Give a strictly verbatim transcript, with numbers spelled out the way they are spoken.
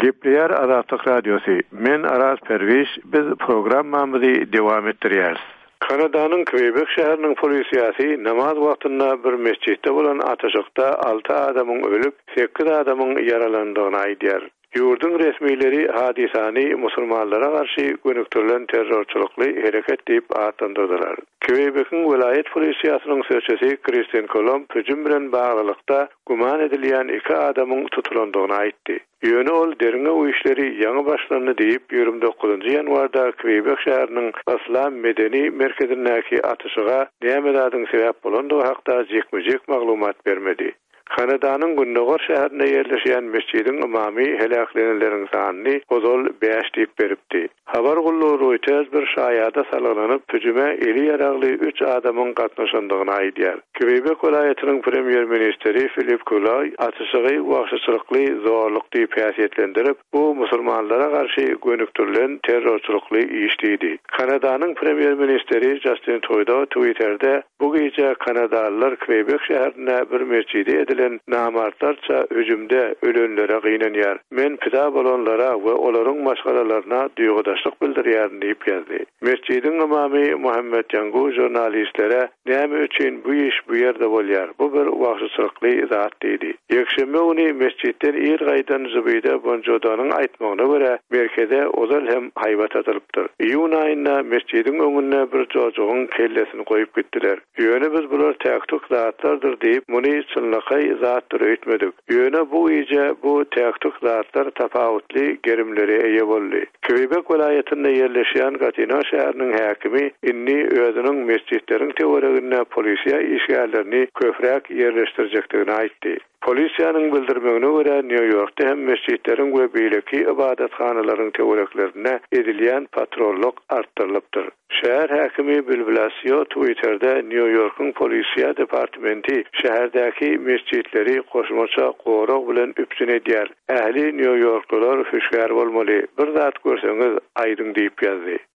Gepleyer Azatlyk Radiosu. Men Aras Perwiş, biz programmamyzy dowam etdirýäris. Kanadanyň Quebec şäheriniň polisiýasy namaz wagtynda bir mesçitde bolan ataşykda alty adamyň ölüp, sekiz adamyň yaralandygyny aýdýar. Ýurdun resmileri hadisany musulmanlara garşy gönüktirilen terrorçulukly hereket diýip atandyrdylar. Quebec'in vilayet polisiýasynyň sözçisi Christian Colomb hüjüm bilen baglykda guman edilýän iki adamyň tutulandygyny aýtdy. Ýöne ol derine o işleri ýangy başlandy diýip ýygrimi dokuzunçy ýanwarda Quebec şäheriniň Aslan medeni merkezindäki atyşyga näme sebäp bolandygy hakda jekmejek maglumat bermedi. Kanadanyň Günnogor şäherinde ýerleşýän mesçidin imamy helaklenenleriň sanyny ozal beş diýip beripdi. Habar gullugy Reuters bir şaýada salgylanyp hüjüme eli ýaragly üç adamyň gatnaşandygyny aýdýar. Quebec welaýatynyň premier ministeri Philip Coulay atyşygy wagtçylykly zorluk diýip häsiýetlendirip, bu musulmanlara garşy gönüktirilen terrorçulukly iş diýdi. Kanadanyň premier ministeri Justin Trudeau Twitter'de bu gece Kanadalılar Quebec şäherinde bir mescidi edilen namartlarça hüjümde ölenlere gynanýar. Men pida bolanlara we olaryň maşgalaryna duýgudaşlyk bildirýärin diýip ýazdy. Mescidin imamy Muhammed Jangu jurnalistlere näme üçin bu iş bu ýerde bolýar? Bu bir wagtçylykly zat diýdi. Ýekşembe güni mescidden ir gaýdan Zübeyde Bonjodanyň aýtmagyna görä merkeze ozal hem haýbat atylypdyr. Ýun aýynda mescidin öňüne bir jojugyň kellesini goýup gitdiler. Ýöne biz bular täktuk zatlardyr diýip muny çynlakay zatlar öýtmedik. Ýöne bu iýje bu täktuk zatlar tapawutly gerimleri eýe boldy. Quebec welaýatynda ýerleşýän Gatineau şäheriniň häkimi inni özüniň mescidleriň teoregine polisiýa işgärlerini köpräk ýerleşdirjekdigini aýtdy. Polisiýanyň bildirmegine görä New Yorkda hem mescidleriň we beýleki ibadathanalaryň teoreklerine edilýän patrolluk artdyrylypdyr. Şäher häkimi Bilbilasio Twitter'de New York'un polisiýa departamenti şäherdäki mescidleri goşmaça gorag bilen üpsün edýär. Ähli New Yorklular hüşgär bolmaly. Bir zat görseňiz aýdyň diýip ýazdy.